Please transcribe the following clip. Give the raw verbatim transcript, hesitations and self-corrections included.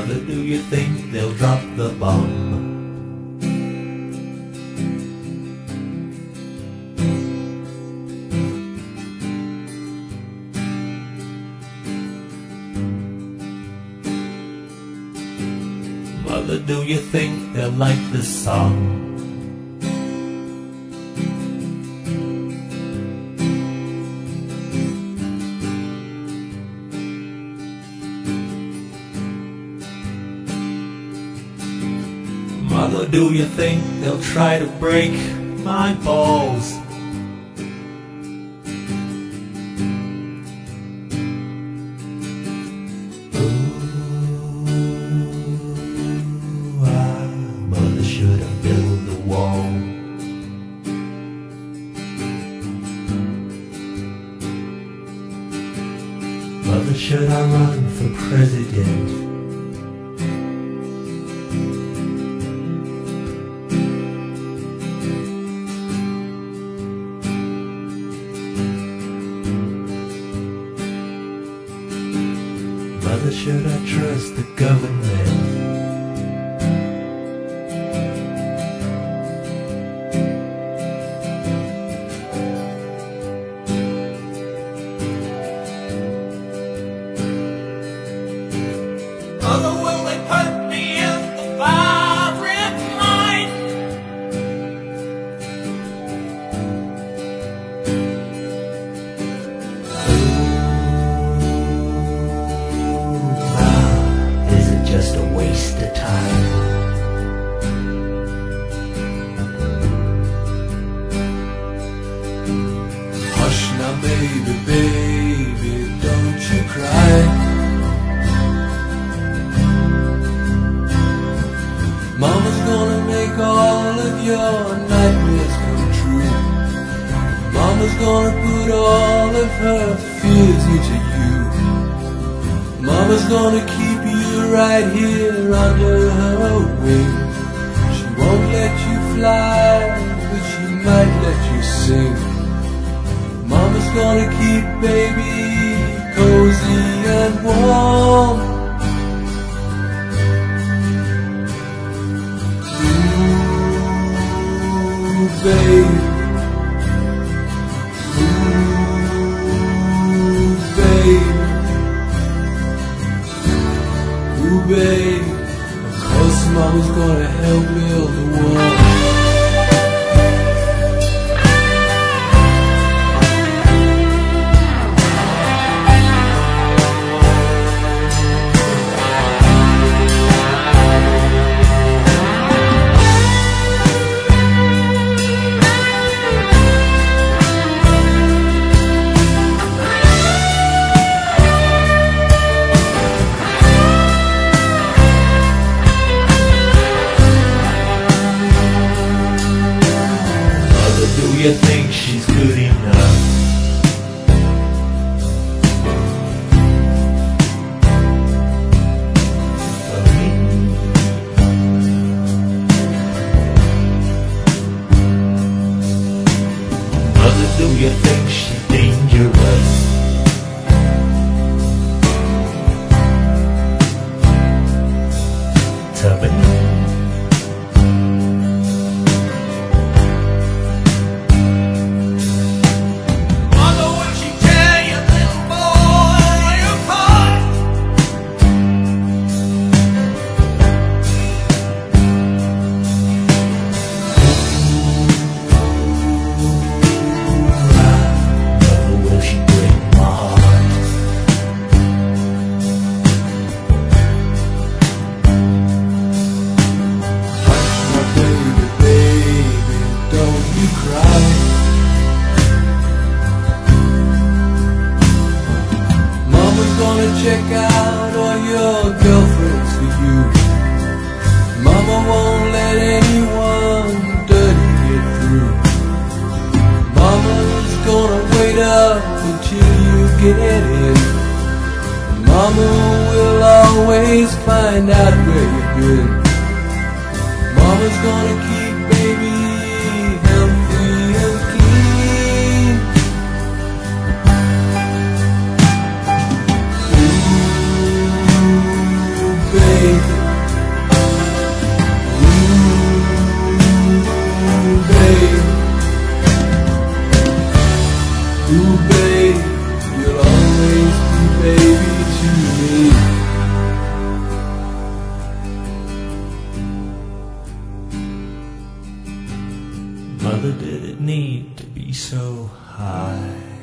Mother, do you think they'll drop the bomb? Mother, do you think they'll like this song? Mother, do you think they'll try to break my balls? Should I build the wall? Mother, should I run for president? Mother, should I trust the government? Mother, will they put me in the firing line? Ooh, is it just a waste of time? Hush now, baby, baby, don't you cry. Mama's gonna make all of your nightmares come true. Mama's gonna put all of her fears into you. Mama's gonna keep you right here under her wing. She won't let you fly, but she might let you sing. Mama's gonna keep baby cozy and warm. Babe, ooh, babe, ooh, babe, of course Mama's gonna help build the wall. Do you think she's good enough? For me? Mother, do you think she's dangerous? To me? Check out all your girlfriends for you. Mama won't let anyone dirty get through. Mama's gonna wait up until you get in. Mama will always find out where you've been. Mama's gonna keep baby healthy and clean. Ooh, baby. Mother, did it need to be so high?